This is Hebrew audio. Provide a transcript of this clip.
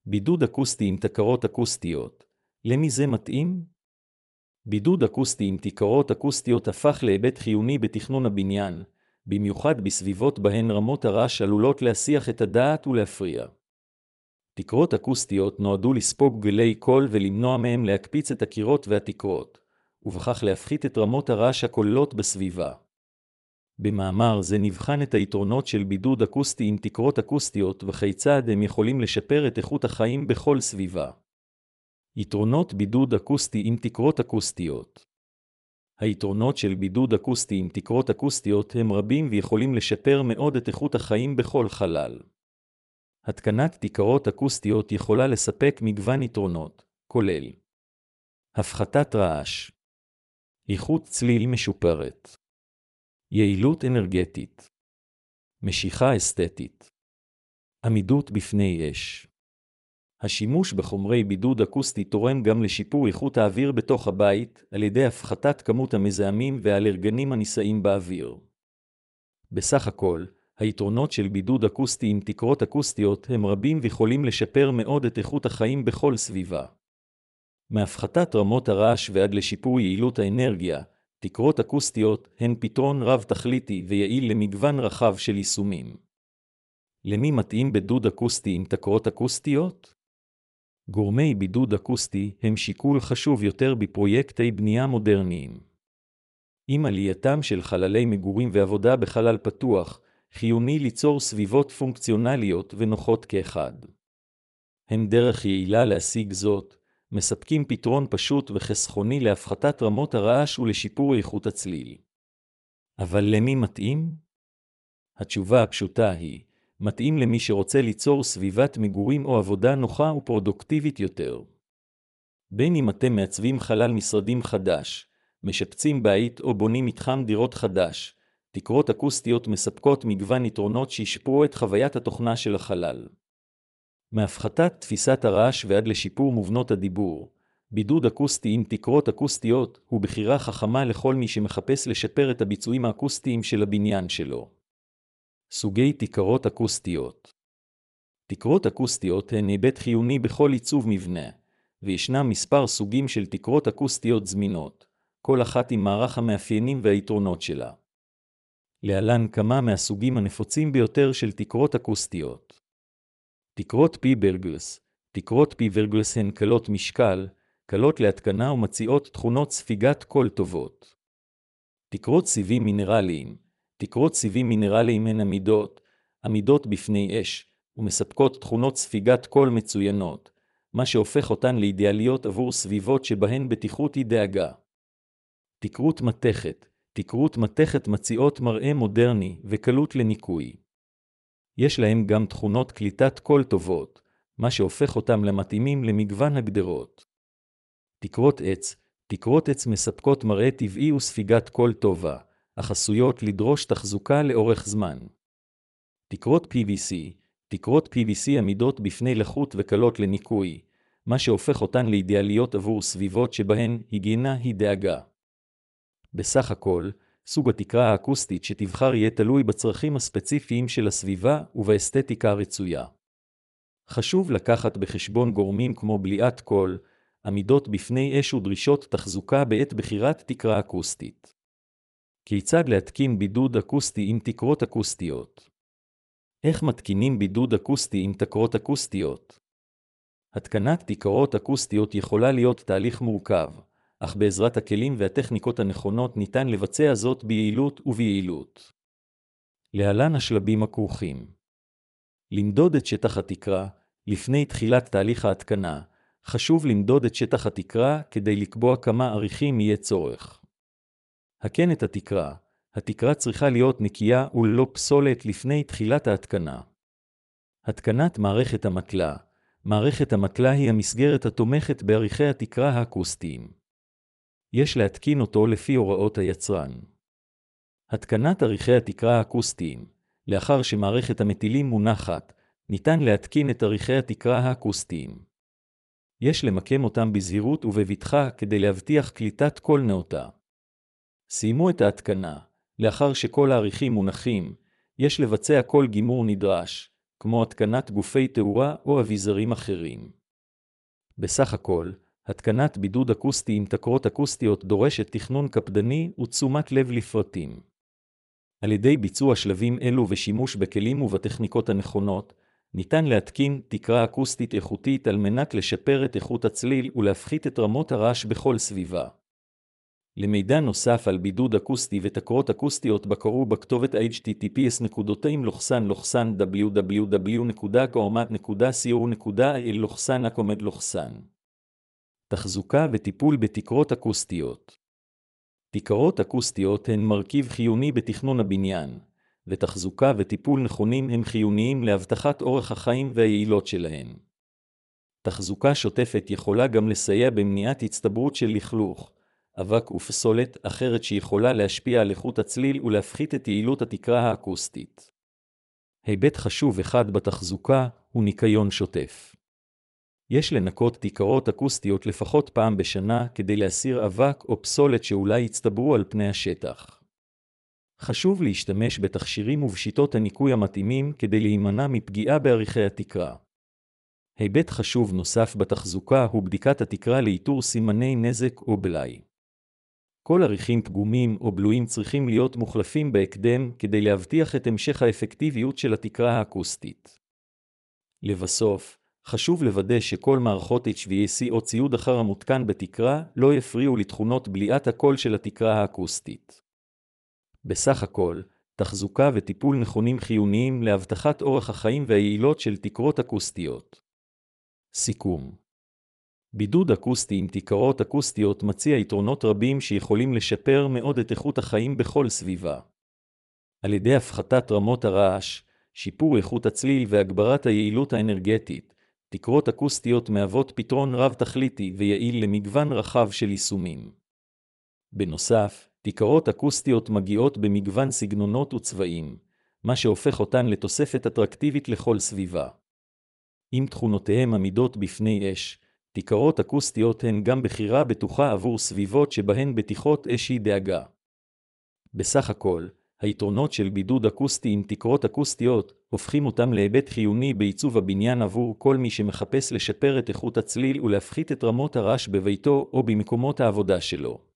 בידוד אקוסטי עם תקרות אקוסטיות. למי זה מתאים? בידוד אקוסטי עם תקרות אקוסטיות הפך להיבט חיוני בתכנון הבניין, במיוחד בסביבות בהן רמות הרעש עלולות להסיח את הדעת ולהפריע. תקרות אקוסטיות נועדו לספוג גלי קול ולמנוע מהם להקפיץ את הקירות והתקרות, ובכך להפחית את רמות הרעש הכוללות בסביבה. במאמר זה נבחן את היתרונות של בידוד אקוסטי עם תקרות אקוסטיות וכיצד הם יכולים לשפר את איכות החיים בכל סביבה. יתרונות בידוד אקוסטי עם תקרות אקוסטיות. היתרונות של בידוד אקוסטי עם תקרות אקוסטיות הם רבים ויכולים לשפר מאוד את איכות החיים בכל חלל. התקנת תקרות אקוסטיות יכולה לספק מגוון יתרונות, כולל הפחתת רעש, איכות צליל משופרת, יעילות אנרגטית, משיכה אסתטית, עמידות בפני אש. השימוש בחומרי בידוד אקוסטי תורם גם לשיפור איכות האוויר בתוך הבית על ידי הפחתת כמות המזהמים והאלרגנים הנישאים באוויר. בסך הכל, היתרונות של בידוד אקוסטי עם תקרות אקוסטיות הם רבים ויכולים לשפר מאוד את איכות החיים בכל סביבה. מהפחתת רמות הרעש ועד לשיפור יעילות האנרגיה, תקרות אקוסטיות הן פתרון רב תכליתי ויעיל למגוון רחב של יישומים. למי מתאים בידוד אקוסטי עם תקרות אקוסטיות? גורמי בידוד אקוסטי הם שיקול חשוב יותר בפרויקטי בנייה מודרניים. עם עלייתם של חללי מגורים ועבודה בחלל פתוח, חיוני ליצור סביבות פונקציונליות ונוחות כאחד. הם דרך יעילה להשיג זאת, מספקים פתרון פשוט וחסכוני להפחתת רמות הרעש ולשיפור איכות הצליל. אבל למי מתאים? התשובה הפשוטה היא, מתאים למי שרוצה ליצור סביבת מגורים או עבודה נוחה ופרודוקטיבית יותר. בין אם אתם מעצבים חלל משרדים חדש, משפצים בית או בונים מתחם דירות חדש, תקרות אקוסטיות מספקות מגוון יתרונות שישפרו את חוויית התוכנה של החלל. מהפחתת תפיסת הרעש ועד לשיפור מובנות הדיבור, בידוד אקוסטי עם תקרות אקוסטיות הוא בחירה חכמה לכל מי שמחפש לשפר את הביצועים האקוסטיים של הבניין שלו. סוגי תקרות אקוסטיות. תקרות אקוסטיות הן היבט חיוני בכל עיצוב מבנה, וישנם מספר סוגים של תקרות אקוסטיות זמינות, כל אחת עם מערך המאפיינים והיתרונות שלה. להלן כמה מהסוגים הנפוצים ביותר של תקרות אקוסטיות. תקרות פיברגלס. תקרות פיברגלס הן קלות משקל, קלות להתקנה ומציעות תכונות ספיגת קול טובות. תקרות סיבים מינרליים. תקרות סיבים מינרליים הן עמידות בפני אש, ומספקות תכונות ספיגת קול מצוינות, מה שהופך אותן לאידיאליות עבור סביבות שבהן בטיחות היא דאגה. תקרות מתכת. תקרות מתכת מציעות מראה מודרני וקלות לניקוי. יש להם גם תכונות קליטת קול טובות, מה שהופך אותם למתאימים למגוון הגדרות. תקרות עץ. תקרות עץ מספקות מראה טבעי וספיגת קול טובה, אך עשויות לדרוש תחזוקה לאורך זמן. תקרות PVC. תקרות PVC עמידות בפני לחות וקלות לניקוי, מה שהופך אותן לאידיאליות עבור סביבות שבהן היגיינה היא דאגה. בסך הכל, סוג התקרה האקוסטית שתבחר יהיה תלוי בצרכים הספציפיים של הסביבה ובאסתטיקה הרצויה. חשוב לקחת בחשבון גורמים כמו בליעת קול, עמידות בפני אש ודרישות תחזוקה בעת בחירת תקרה אקוסטית. כיצד להתקין בידוד אקוסטי עם תקרות אקוסטיות? איך מתקינים בידוד אקוסטי עם תקרות אקוסטיות? התקנת תקרות אקוסטיות יכולה להיות תהליך מורכב, אך בעזרת הכלים והטכניקות הנכונות ניתן לבצע זאת ביעילות וביעילות. להלן השלבים הכרוכים. למדוד את שטח התקרה. לפני תחילת תהליך ההתקנה, חשוב למדוד את שטח התקרה כדי לקבוע כמה עריכים יהיה צורך. הקן את התקרה. התקרה צריכה להיות נקייה וללא פסולת לפני תחילת ההתקנה. התקנת מערכת המטלה. מערכת המטלה היא המסגרת התומכת בעריכי התקרה האקוסטיים. יש להתקין אותו לפי הוראות היצרן. התקנת עריכי התקרה האקוסטיים. לאחר שמערכת המטילים מונחת, ניתן להתקין את עריכי התקרה האקוסטיים. יש למקם אותם בזהירות ובבטחה כדי להבטיח קליטת קול נאותה. סיימו את ההתקנה. לאחר שכל העריכים מונחים, יש לבצע כל גימור נדרש, כמו התקנת גופי תאורה או אביזרים אחרים. בסך הכל, התקנת בידוד אקוסטי עם תקרות אקוסטיות דורשת תכנון קפדני ותשומת לב לפרטים. על ידי ביצוע שלבים אלו ושימוש בכלים ובטכניקות הנכונות, ניתן להתקין תקרה אקוסטית איכותית על מנת לשפר את איכות הצליל ולהפחית את רמות הרעש בכל סביבה. למידע נוסף על בידוד אקוסטי ותקרות אקוסטיות בקרו בכתובת https://www.gormat.co.il/. תחזוקה וטיפול בתקרות אקוסטיות. תקרות אקוסטיות הן מרכיב חיוני בתכנון הבניין, ותחזוקה וטיפול נכונים הם חיוניים להבטחת אורך החיים והיעילות שלהן. תחזוקה שוטפת יכולה גם לסייע במניעת הצטברות של לכלוך, אבק ופסולת אחרת שיכולה להשפיע על איכות הצליל ולהפחית את יעילות התקרה האקוסטית. היבט חשוב אחד בתחזוקה הוא ניקיון שוטף. יש לנקות תקרות אקוסטיות לפחות פעם בשנה כדי להסיר אבק או פסולת שאולי יצטברו על פני השטח. חשוב להשתמש בתכשירים ובשיטות הניקוי המתאימים כדי להימנע מפגיעה בעריכי התקרה. היבט חשוב נוסף בתחזוקה הוא בדיקת התקרה לאיתור סימני נזק או בלאי. כל עריכים פגומים או בלויים צריכים להיות מוחלפים בהקדם כדי להבטיח את המשך האפקטיביות של התקרה האקוסטית. לבסוף, חשוב לוודא שכל מערכות HVAC או ציוד אחר המותקן בתקרה לא יפריעו לתכונות בליעת הקול של התקרה האקוסטית. בסך הכל, תחזוקה וטיפול נכונים חיוניים להבטחת אורך החיים והיעילות של תקרות אקוסטיות. סיכום. בידוד אקוסטי עם תקרות אקוסטיות מציע יתרונות רבים שיכולים לשפר מאוד את איכות החיים בכל סביבה. על ידי הפחתת רמות הרעש, שיפור איכות הצליל והגברת היעילות האנרגטית, תקרות אקוסטיות מהוות פתרון רב תכליתי ויעיל למגוון רחב של יישומים. בנוסף, תקרות אקוסטיות מגיעות במגוון סגנונות וצבעים, מה שהופך אותן לתוספת אטרקטיבית לכל סביבה. עם תכונותיהם עמידות בפני אש, תקרות אקוסטיות הן גם בחירה בטוחה עבור סביבות שבהן בטיחות אש היא דאגה. בסך הכל, היתרונות של בידוד אקוסטי עם תקרות אקוסטיות הופכים אותם להיבט חיוני בעיצוב הבניין עבור כל מי שמחפש לשפר את איכות הצליל ולהפחית את רמות הרעש בביתו או במקומות העבודה שלו.